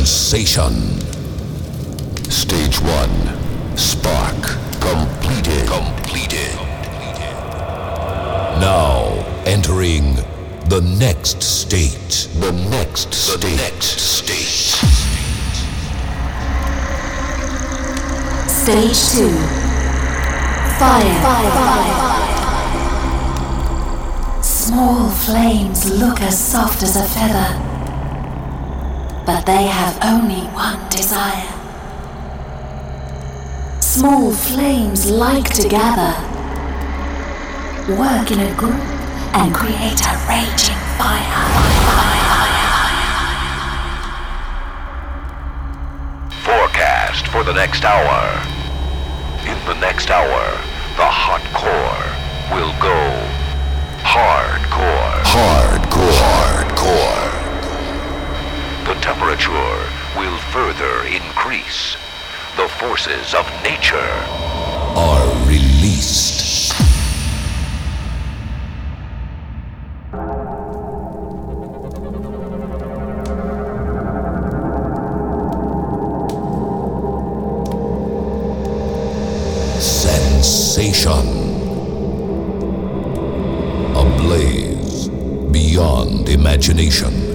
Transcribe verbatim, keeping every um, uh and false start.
Sensation. Stage one. Spark. Completed. Completed. Now entering the next state. The next state. The next state. Stage two. Fire. Fire. Fire. Small flames look as soft as a feather, but they have only one desire. Small flames like to gather, work in a group, and create a raging fire. Forecast for the next hour. In the next hour, the hot core will go hardcore. Hardcore. Hardcore. The temperature will further increase. The forces of nature are released. Sensation. A blaze beyond imagination.